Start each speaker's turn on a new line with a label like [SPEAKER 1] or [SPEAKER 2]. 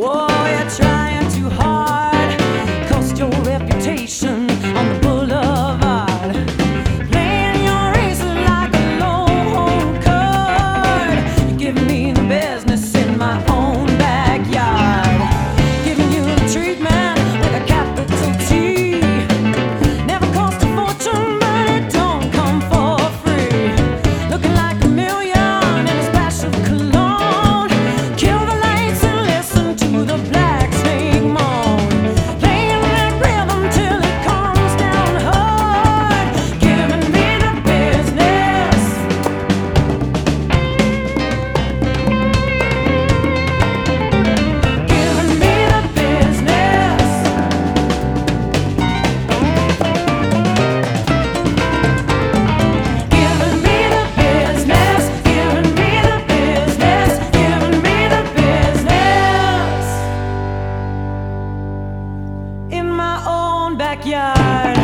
[SPEAKER 1] Oh, you're trying too hard, cost your reputation on the boulevard. Playing your races like a lone card. You're giving me the business in my own backyard. Giving you the treatment with a capital T. Never cost a fortune, but it don't come for free. Looking like a million in a splash of cologne. Kill the lights and listen to the black snake moan. Playing that rhythm till it comes down hard. Giving me the business. Giving me the business. Giving me the business. Giving me the business. Giving me the business. In my own backyard.